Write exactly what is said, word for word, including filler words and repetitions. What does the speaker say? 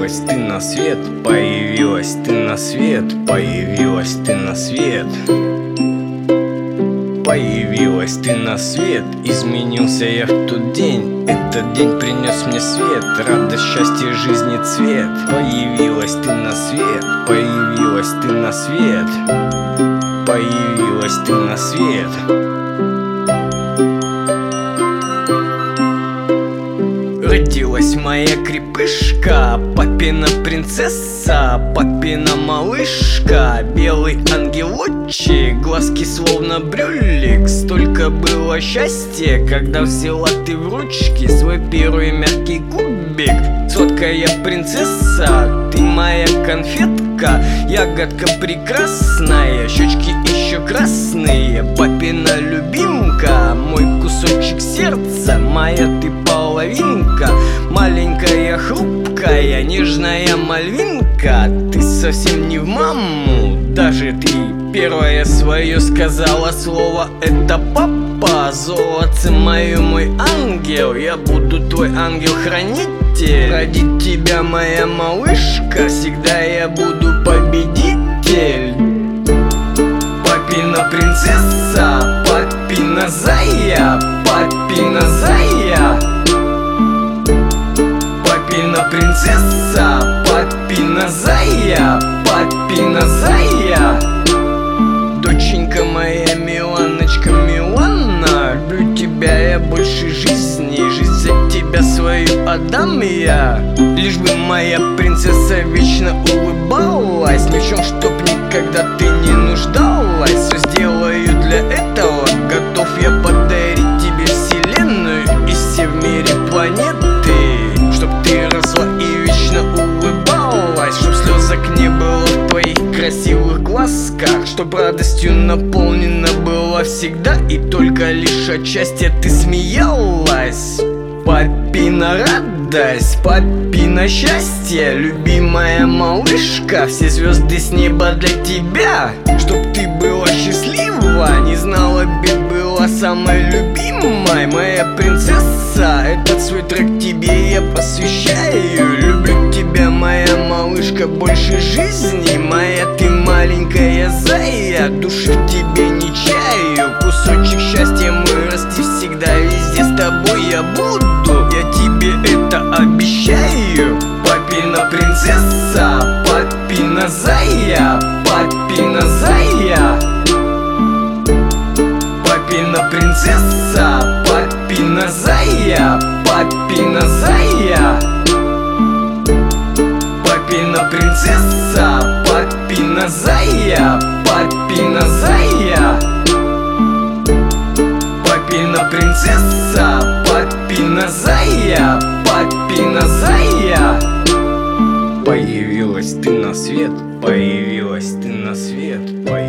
Появилась ты на свет, появилась ты на свет, появилась ты на свет. Появилась ты на свет, изменился я в тот день. Этот день принес мне свет, радость, счастье, жизни цвет. Появилась ты на свет, появилась ты на свет, появилась ты на свет. Родилась моя крепышка, папина принцесса, папина малышка, белый ангелочек, глазки словно брюлик. Столько было счастья, когда взяла ты в ручки свой первый мягкий кубик. Сладкая принцесса, ты моя конфетка, ягодка прекрасная, щечки еще красные, папина любимка, мой кусочек сердца, моя ты половинка, маленькая, хрупкая, нежная мальвинка. Ты совсем не в маму, даже ты первое свое сказала слово это папа. Золотце мое, мой ангел, я буду твой ангел-хранитель. Родить тебя, моя малышка, всегда я буду победитель. Папина принцесса, папина зая, папина зая. Папина принцесса, папина зая, папина зая. Доченька моя, Миланочка, Милана, люблю тебя я больше жизни, жизнь за тебя свою отдам я. Лишь бы моя принцесса вечно улыбалась, ни в чем, чтоб никогда ты не нуждалась. Все сделаю для этого, готов я подарить тебе вселенную и все в мире планеты, чтоб ты росла и вечно улыбалась, чтоб слезок не было в твоих красивых глазках, чтоб радостью наполнена была всегда и только лишь от счастья ты смеялась. Папина радость, папина счастье, любимая малышка, все звезды с неба для тебя, чтоб ты была счастлива, не знала бед, была самой любимой. Моя принцесса, этот свой трек тебе я посвящаю. Люблю тебя, моя малышка, больше жизни, моя ты маленькая зая, души в тебе не чаю. Кусочек счастья мой, расти всегда везде с тобой я буду, я тебе это обещаю. Папина принцесса, папина зая, папина зая. Папина принцесса, папина зая, папина зая. Папина принцесса, папина зая, папина зая. Папина принцесса, папина зая, папина зая. Появилась ты на свет, появилась ты на свет, появилась.